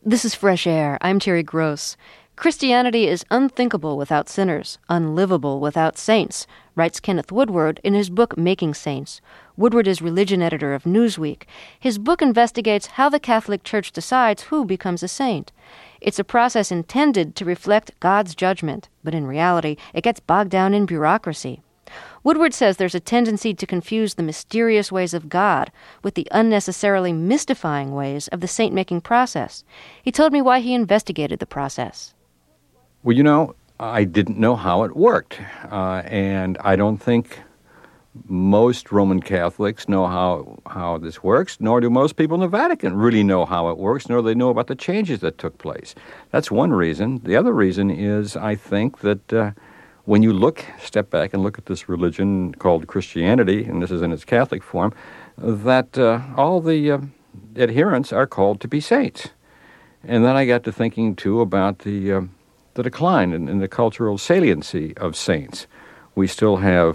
This is Fresh Air. I'm Terry Gross. Christianity is unthinkable without sinners, unlivable without saints, writes Kenneth Woodward in his book Making Saints. Woodward is religion editor of Newsweek. His book investigates how the Catholic Church decides who becomes a saint. It's a process intended to reflect God's judgment, but in reality, it gets bogged down in bureaucracy. Woodward says there's a tendency to confuse the mysterious ways of God with the unnecessarily mystifying ways of the saint-making process. He told me why he investigated the process. Well, I didn't know how it worked, and I don't think most Roman Catholics know how this works, nor do most people in the Vatican really know how it works, nor do they know about the changes that took place. That's one reason. The other reason is I think that when you step back and look at this religion called Christianity, and this is in its Catholic form, that all the adherents are called to be saints. And then I got to thinking, too, about the decline in the cultural saliency of saints. We still have,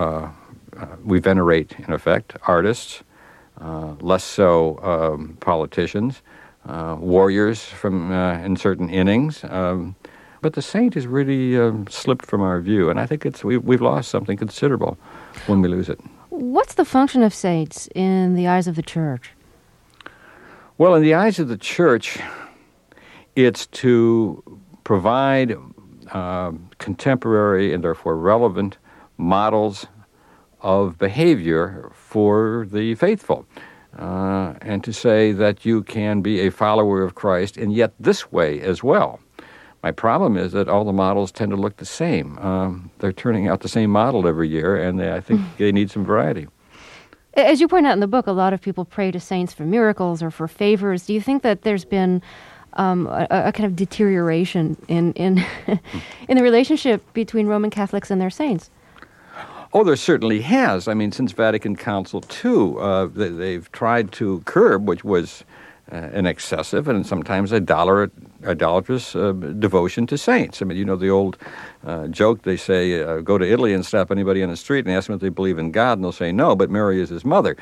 we venerate, in effect, artists, less so politicians, warriors from in certain innings. But the saint has really slipped from our view, and I think we've lost something considerable when we lose it. What's the function of saints in the eyes of the Church? Well, in the eyes of the Church, it's to provide contemporary and therefore relevant models of behavior for the faithful, and to say that you can be a follower of Christ and yet this way as well. My problem is that all the models tend to look the same. They're turning out the same model every year, and I think they need some variety. As you point out in the book, a lot of people pray to saints for miracles or for favors. Do you think that there's been a kind of deterioration in in the relationship between Roman Catholics and their saints? Oh, there certainly has. I mean, since Vatican Council II, they've tried to curb, which was an excessive and sometimes idolatrous devotion to saints. I mean, the old joke, they say, go to Italy and stop anybody on the street and ask them if they believe in God, and they'll say no, but Mary is his mother.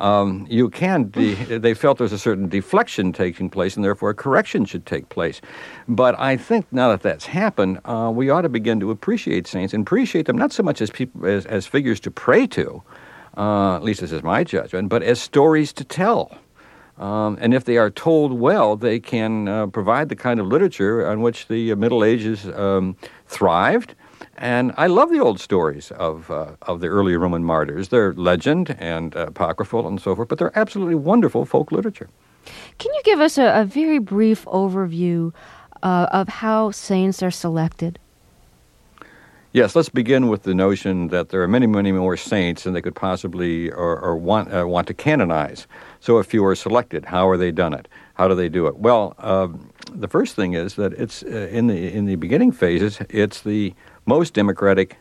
They felt there's a certain deflection taking place, and therefore a correction should take place. But I think now that that's happened, we ought to begin to appreciate saints, and appreciate them not so much as people as figures to pray to, at least this is my judgment, but as stories to tell. And if they are told well, they can provide the kind of literature on which the Middle Ages thrived. And I love the old stories of the early Roman martyrs. They're legend and apocryphal and so forth, but they're absolutely wonderful folk literature. Can you give us a very brief overview of how saints are selected? Yes, let's begin with the notion that there are many, many more saints than they could possibly or want to canonize. So if you are selected, how are they done it? How do they do it? Well, the first thing is that it's in the beginning phases, it's the most democratic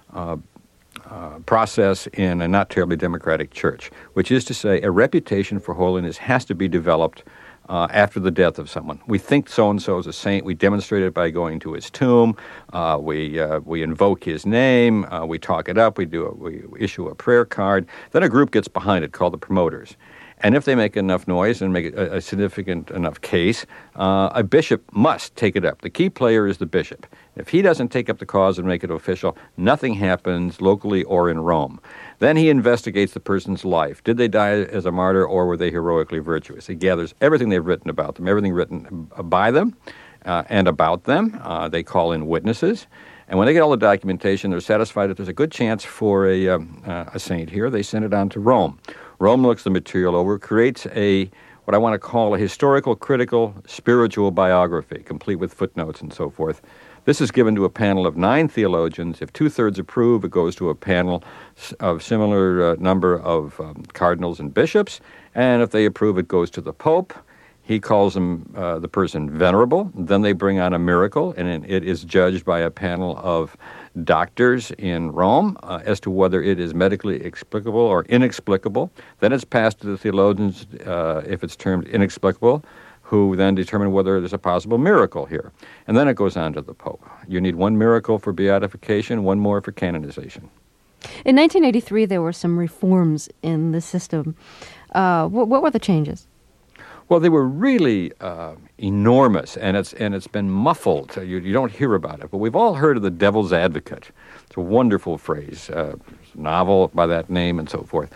process in a not terribly democratic church, which is to say a reputation for holiness has to be developed after the death of someone. We think so-and-so is a saint. We demonstrate it by going to his tomb. We invoke his name. We talk it up. We issue a prayer card. Then a group gets behind it called the promoters. And if they make enough noise and make a significant enough case, a bishop must take it up. The key player is the bishop. If he doesn't take up the cause and make it official, nothing happens locally or in Rome. Then he investigates the person's life. Did they die as a martyr or were they heroically virtuous? He gathers everything they've written about them, everything written by them and about them. They call in witnesses. And when they get all the documentation, they're satisfied that there's a good chance for a saint here. They send it on to Rome. Rome looks the material over, creates what I want to call a historical, critical, spiritual biography, complete with footnotes and so forth. This is given to a panel of 9 theologians. If 2/3 approve, it goes to a panel of similar number of cardinals and bishops. And if they approve, it goes to the Pope. He calls the person venerable. Then they bring on a miracle, and it is judged by a panel of doctors in Rome as to whether it is medically explicable or inexplicable. Then it's passed to the theologians if it's termed inexplicable, who then determine whether there's a possible miracle here. And then it goes on to the Pope. You need one miracle for beatification, one more for canonization. In 1983, there were some reforms in the system. What were the changes? Well, they were really enormous, and it's been muffled. You don't hear about it, but we've all heard of the devil's advocate. It's a wonderful phrase, novel by that name and so forth.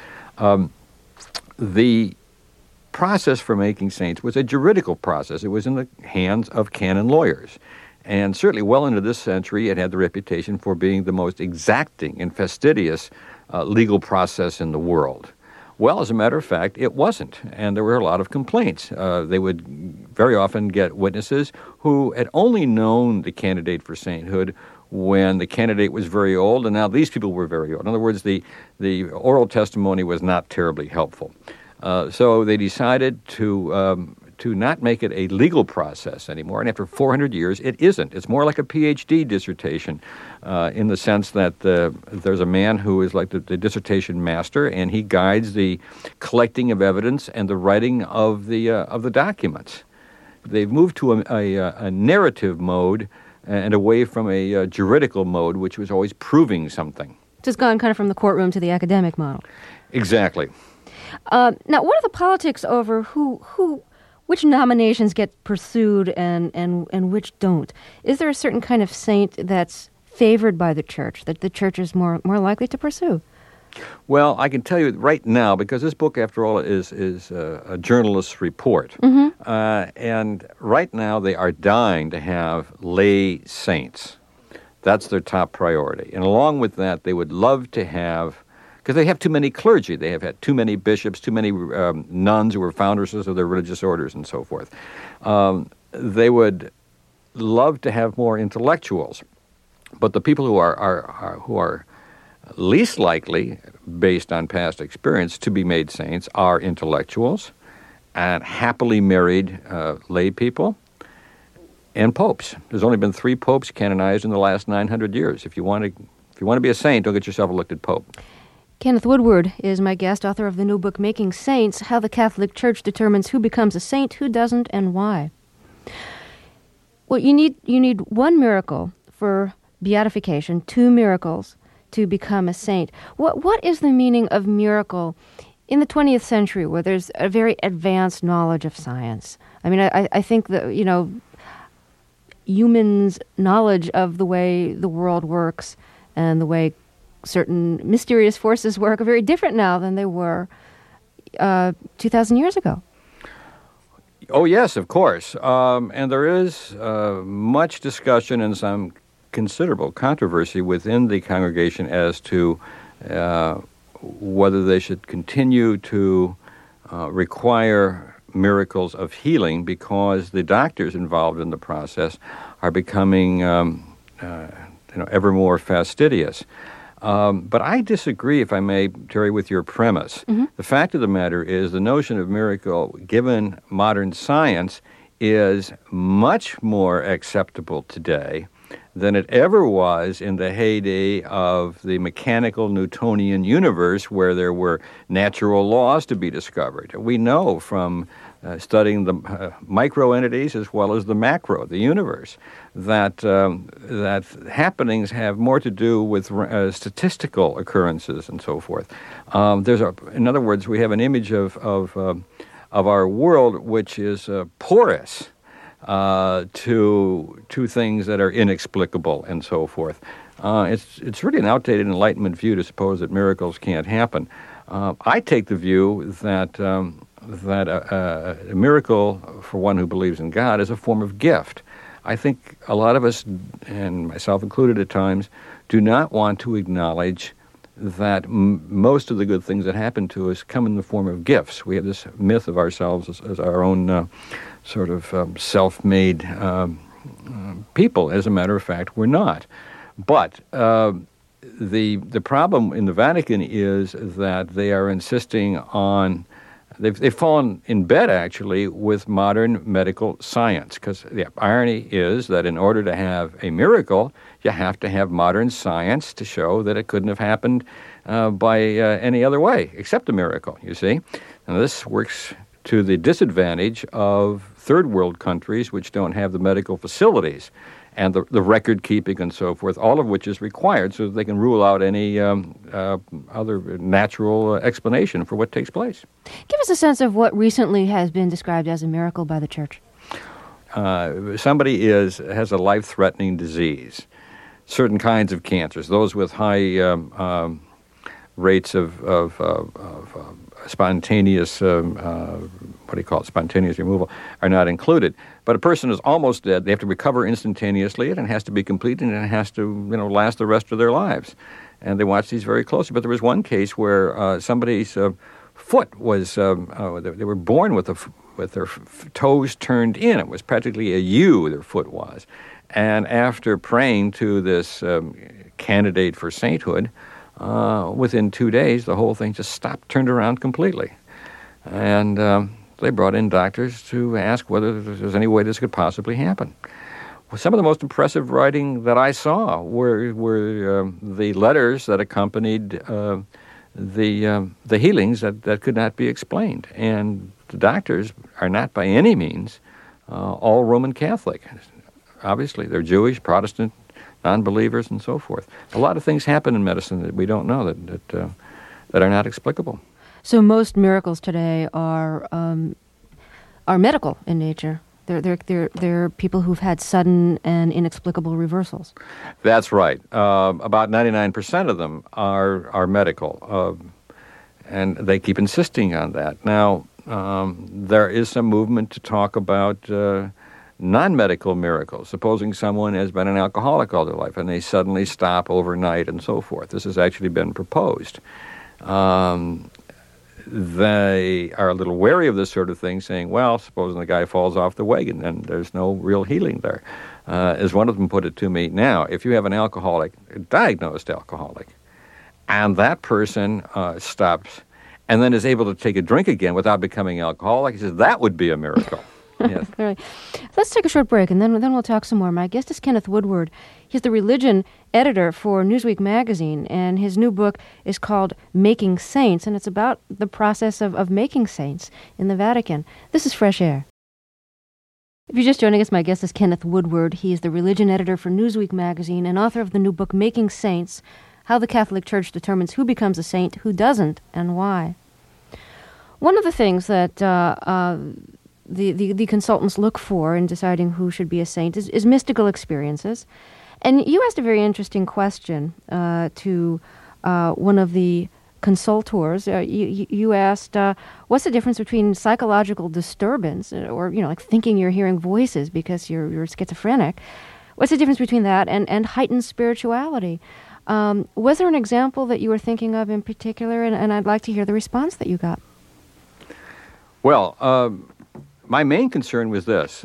The process for making saints was a juridical process. It was in the hands of canon lawyers. And certainly well into this century, it had the reputation for being the most exacting and fastidious legal process in the world. Well, as a matter of fact, it wasn't, and there were a lot of complaints. They would very often get witnesses who had only known the candidate for sainthood when the candidate was very old, and now these people were very old. In other words, the oral testimony was not terribly helpful. So they decided to not make it a legal process anymore. And after 400 years, it isn't. It's more like a PhD dissertation in the sense that there's a man who is like the dissertation master, and he guides the collecting of evidence and the writing of the documents. They've moved to a narrative mode and away from a juridical mode, which was always proving something. Just gone kind of from the courtroom to the academic model. Exactly. Now, what are the politics over which nominations get pursued and which don't? Is there a certain kind of saint that's favored by the church, that the church is more likely to pursue? Well, I can tell you right now, because this book, after all, is a journalist's report. Mm-hmm. And right now they are dying to have lay saints. That's their top priority. And along with that, they would love to have, because they have too many clergy. They have had too many bishops, too many nuns who were foundresses of their religious orders and so forth. They would love to have more intellectuals. But the people who are least likely, based on past experience, to be made saints are intellectuals and happily married lay people and popes. There's only been 3 popes canonized in the last 900 years. If you want to be a saint, don't get yourself elected pope. Kenneth Woodward is my guest, author of the new book, Making Saints, How the Catholic Church Determines Who Becomes a Saint, Who Doesn't, and Why. Well, you need 1 miracle for beatification, 2 miracles to become a saint. What is the meaning of miracle in the 20th century, where there's a very advanced knowledge of science? I mean, I think that, humans' knowledge of the way the world works and the way certain mysterious forces work are very different now than they were 2,000 years ago. Oh, yes, of course. And there is much discussion and some considerable controversy within the congregation as to whether they should continue to require miracles of healing, because the doctors involved in the process are becoming ever more fastidious. But I disagree, if I may, Terry, with your premise. Mm-hmm. The fact of the matter is the notion of miracle, given modern science, is much more acceptable today than it ever was in the heyday of the mechanical Newtonian universe, where there were natural laws to be discovered. We know from studying the micro entities as well as the macro, the universe, that happenings have more to do with statistical occurrences and so forth. In other words, we have an image of our world which is porous to things that are inexplicable and so forth. It's really an outdated Enlightenment view to suppose that miracles can't happen. I take the view that a miracle for one who believes in God is a form of gift. I think a lot of us, and myself included at times, do not want to acknowledge that most of the good things that happen to us come in the form of gifts. We have this myth of ourselves as our own sort of self-made people. As a matter of fact, we're not. But the problem in the Vatican is that they are insisting on, they've fallen in bed, actually, with modern medical science, because the irony is that in order to have a miracle, you have to have modern science to show that it couldn't have happened by any other way, except a miracle, you see. And this works to the disadvantage of third world countries which don't have the medical facilities and the record keeping and so forth, all of which is required so that they can rule out any other natural explanation for what takes place. Give us a sense of what recently has been described as a miracle by the church. Somebody has a life-threatening disease, certain kinds of cancers, those with high rates of spontaneous, spontaneous removal, are not included. But a person is almost dead. They have to recover instantaneously, and it has to be complete, and it has to, last the rest of their lives. And they watch these very closely. But there was one case where somebody's foot was, they were born with their toes turned in. It was practically a U, their foot was. And after praying to this candidate for sainthood, within 2 days, the whole thing just stopped, turned around completely. And they brought in doctors to ask whether there's any way this could possibly happen. Well, some of the most impressive writing that I saw were the letters that accompanied the healings that could not be explained. And the doctors are not by any means all Roman Catholic. Obviously, they're Jewish, Protestant, non-believers, and so forth. A lot of things happen in medicine that we don't know that are not explicable. So most miracles today are medical in nature. They're people who've had sudden and inexplicable reversals. That's right. About 99% of them are medical, and they keep insisting on that. Now, there is some movement to talk about non-medical miracles. Supposing someone has been an alcoholic all their life and they suddenly stop overnight and so forth. This has actually been proposed. They are a little wary of this sort of thing, saying, well, supposing the guy falls off the wagon, then there's no real healing there. As one of them put it to me, now, if you have an alcoholic, a diagnosed alcoholic, and that person stops and then is able to take a drink again without becoming alcoholic, he says, that would be a miracle. Yes. Right. Let's take a short break, and then we'll talk some more. My guest is Kenneth Woodward. He's the religion editor for Newsweek magazine, and his new book is called Making Saints, and it's about the process of making saints in the Vatican. This is Fresh Air. If you're just joining us, my guest is Kenneth Woodward. He is the religion editor for Newsweek magazine and author of the new book Making Saints, How the Catholic Church Determines Who Becomes a Saint, Who Doesn't, and Why. One of the things that the consultants look for in deciding who should be a saint is mystical experiences. And you asked a very interesting question to one of the consultors. You asked, what's the difference between psychological disturbance, or, like thinking you're hearing voices because you're schizophrenic? What's the difference between that and heightened spirituality? Was there an example that you were thinking of in particular? And I'd like to hear the response that you got. Well, my main concern was this.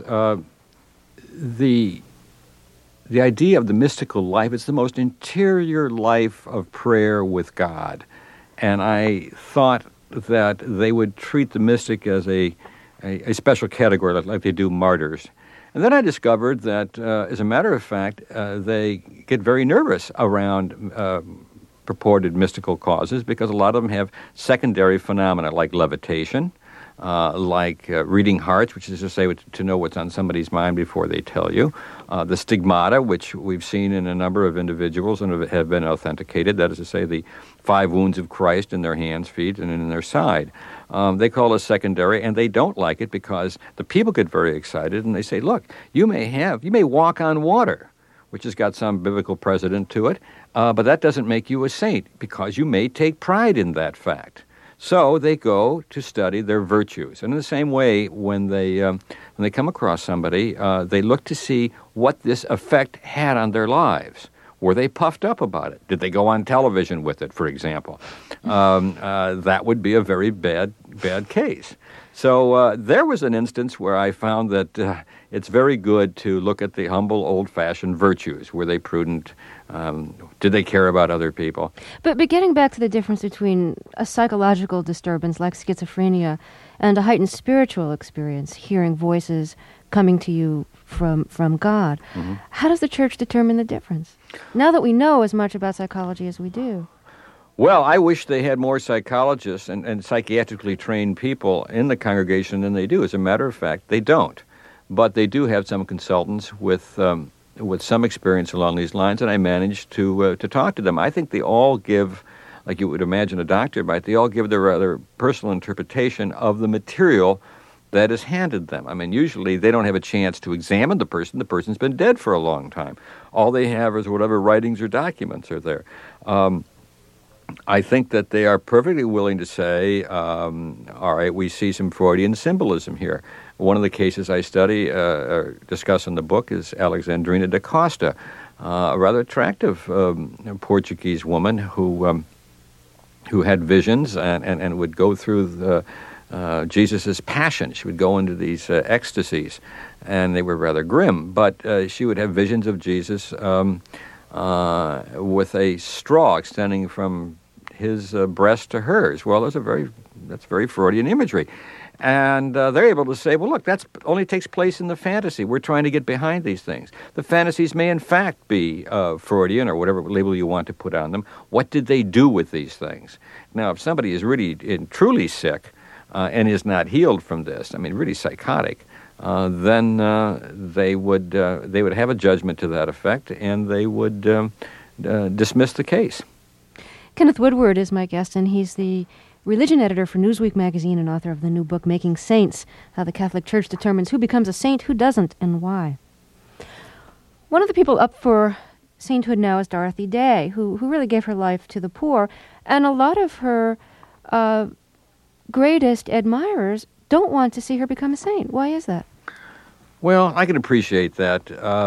The idea of the mystical life is the most interior life of prayer with God. And I thought that they would treat the mystic as a special category, like they do martyrs. And then I discovered that, as a matter of fact, they get very nervous around purported mystical causes because a lot of them have secondary phenomena like levitation, like reading hearts, which is to say to know what's on somebody's mind before they tell you. The stigmata, which we've seen in a number of individuals and have been authenticated, that is to say the 5 wounds of Christ in their hands, feet, and in their side. They call it secondary, and they don't like it because the people get very excited and they say, look, you may walk on water, which has got some biblical precedent to it, but that doesn't make you a saint because you may take pride in that fact. So they go to study their virtues. And in the same way, when they come across somebody, they look to see what this effect had on their lives. Were they puffed up about it? Did they go on television with it, for example? That would be a very bad case. So there was an instance where I found that it's very good to look at the humble, old-fashioned virtues. Were they prudent? Did they care about other people? But getting back to the difference between a psychological disturbance like schizophrenia and a heightened spiritual experience, hearing voices coming to you from God, how does the Church determine the difference? Now that we know as much about psychology as we do. Well, I wish they had more psychologists and psychiatrically trained people in the congregation than they do. As a matter of fact, they don't. but they do have some consultants with some experience along these lines, and I managed to talk to them. I think they all give, like you would imagine a doctor might, they all give their rather personal interpretation of the material that is handed them. I mean, usually they don't have a chance to examine the person. The person's been dead for a long time. All they have is whatever writings or documents are there. I think that they are perfectly willing to say, all right, we see some Freudian symbolism here. One of the cases I study, discuss in the book, is Alexandrina da Costa, a rather attractive Portuguese woman who had visions and would go through Jesus' passion. She would go into these ecstasies, and they were rather grim, but she would have visions of Jesus with a straw extending from his breast to hers. Well, that's very Freudian imagery. And they're able to say, well, look, that only takes place in the fantasy. We're trying to get behind these things. The fantasies may in fact be Freudian or whatever label you want to put on them. What did they do with these things? Now, if somebody is really truly sick and is not healed from this, I mean, really psychotic, then they would have a judgment to that effect, and they would dismiss the case. Kenneth Woodward is my guest, and he's the religion editor for Newsweek magazine and author of the new book, Making Saints, How the Catholic Church Determines Who Becomes a Saint, Who Doesn't, and Why. One of the people up for sainthood now is Dorothy Day, who really gave her life to the poor, and a lot of her greatest admirers don't want to see her become a saint. Why is that? Well, I can appreciate that.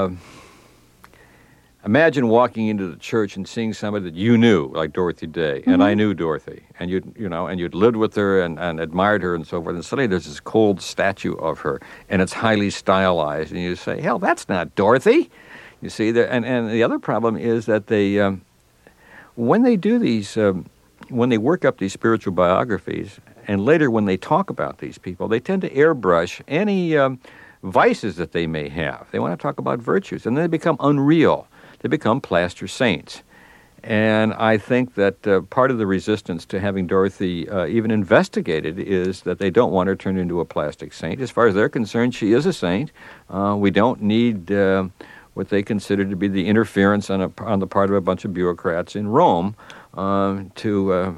Imagine walking into the church and seeing somebody that you knew, like Dorothy Day, and I knew Dorothy, and you'd lived with her and admired her and so forth, and suddenly there's this cold statue of her, and it's highly stylized, and you say, hell, that's not Dorothy. You see, and the other problem is that they, when they do these, when they work up these spiritual biographies, and later when they talk about these people, they tend to airbrush any vices that they may have. They want to talk about virtues, and then they become unreal. They become plaster saints. And I think that part of the resistance to having Dorothy even investigated is that they don't want her turned into a plastic saint. As far as they're concerned, she is a saint. We don't need what they consider to be the interference on the part of a bunch of bureaucrats in Rome to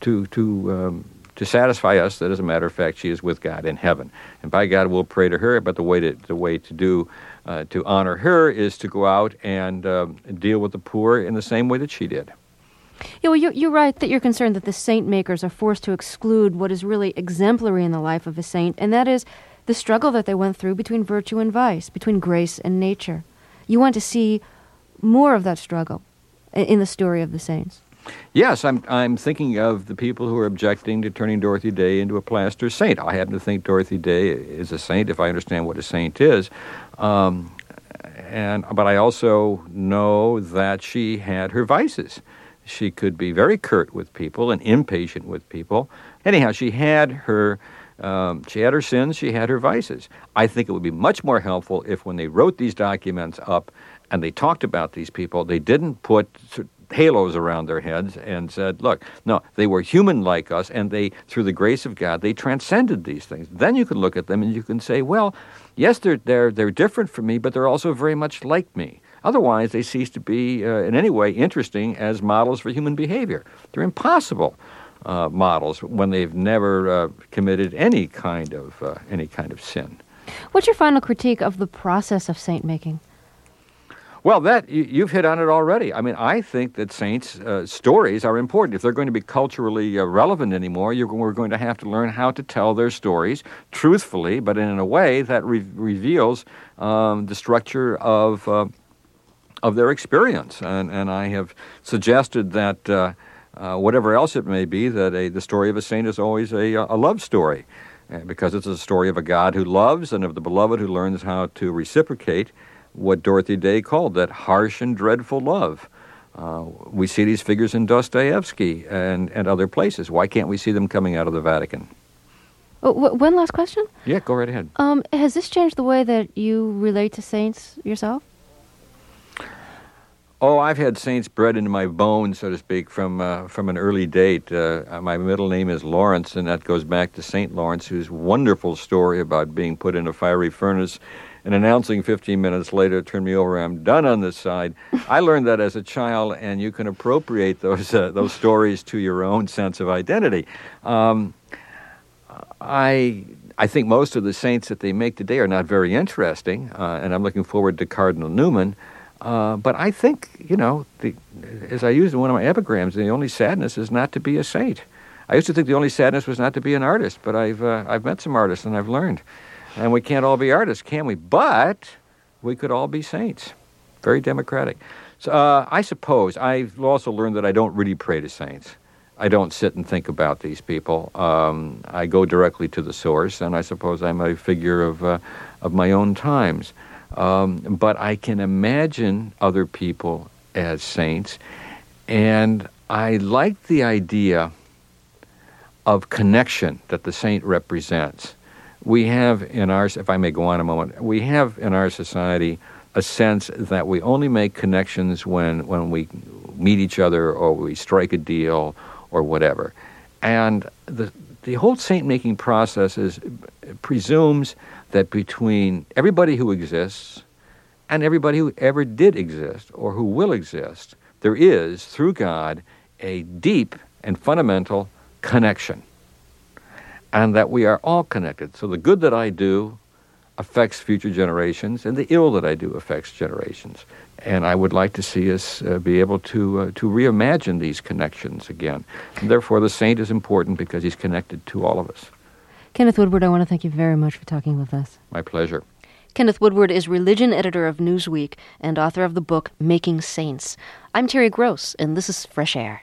satisfy us that, as a matter of fact, she is with God in heaven. And by God, we'll pray to her, but the way to honor her is to go out and deal with the poor in the same way that she did. Yeah, well, you're right that you're concerned that the saint makers are forced to exclude what is really exemplary in the life of a saint, and that is the struggle that they went through between virtue and vice, between grace and nature. You want to see more of that struggle in the story of the saints. Yes, I'm thinking of the people who are objecting to turning Dorothy Day into a plaster saint. I happen to think Dorothy Day is a saint, if I understand what a saint is. But I also know that she had her vices. She could be very curt with people and impatient with people. Anyhow, she had her sins, she had her vices. I think it would be much more helpful if when they wrote these documents up and they talked about these people, they didn't put halos around their heads and said, look, no, they were human like us, and they, through the grace of God, they transcended these things. Then you can look at them and you can say, well, yes, they're different from me, but they're also very much like me. Otherwise, they cease to be in any way interesting as models for human behavior. They're impossible models when they've never committed any kind of sin. What's your final critique of the process of saint making? Well, you've hit on it already. I mean, I think that saints' stories are important. If they're going to be culturally relevant anymore, we're going to have to learn how to tell their stories truthfully, but in a way that reveals the structure of their experience. And I have suggested that whatever else it may be, that the story of a saint is always a love story, because it's a story of a God who loves and of the beloved who learns how to reciprocate what Dorothy Day called that harsh and dreadful love. We see these figures in Dostoevsky and other places. Why can't we see them coming out of the Vatican? One last question? Yeah, go right ahead. Has this changed the way that you relate to saints yourself? Oh, I've had saints bred into my bones, so to speak, from an early date. My middle name is Lawrence, and that goes back to St. Lawrence, whose wonderful story about being put in a fiery furnace and announcing 15 minutes later, turn me over, I'm done on this side. I learned that as a child, and you can appropriate those stories to your own sense of identity. I think most of the saints that they make today are not very interesting, and I'm looking forward to Cardinal Newman. But I think, as I used in one of my epigrams, the only sadness is not to be a saint. I used to think the only sadness was not to be an artist, but I've met some artists and I've learned. And we can't all be artists, can we? But we could all be saints. Very democratic. So I suppose I've also learned that I don't really pray to saints. I don't sit and think about these people. I go directly to the source, and I suppose I'm a figure of my own times. But I can imagine other people as saints, and I like the idea of connection that the saint represents. We have in our, if I may go on a moment, we have in our society a sense that we only make connections when we meet each other or we strike a deal or whatever. And the whole saint-making process presumes that between everybody who exists and everybody who ever did exist or who will exist, there is, through God, a deep and fundamental connection. And that we are all connected. So the good that I do affects future generations, and the ill that I do affects generations. And I would like to see us be able to reimagine these connections again. And therefore, the saint is important because he's connected to all of us. Kenneth Woodward, I want to thank you very much for talking with us. My pleasure. Kenneth Woodward is religion editor of Newsweek and author of the book Making Saints. I'm Terry Gross, and this is Fresh Air.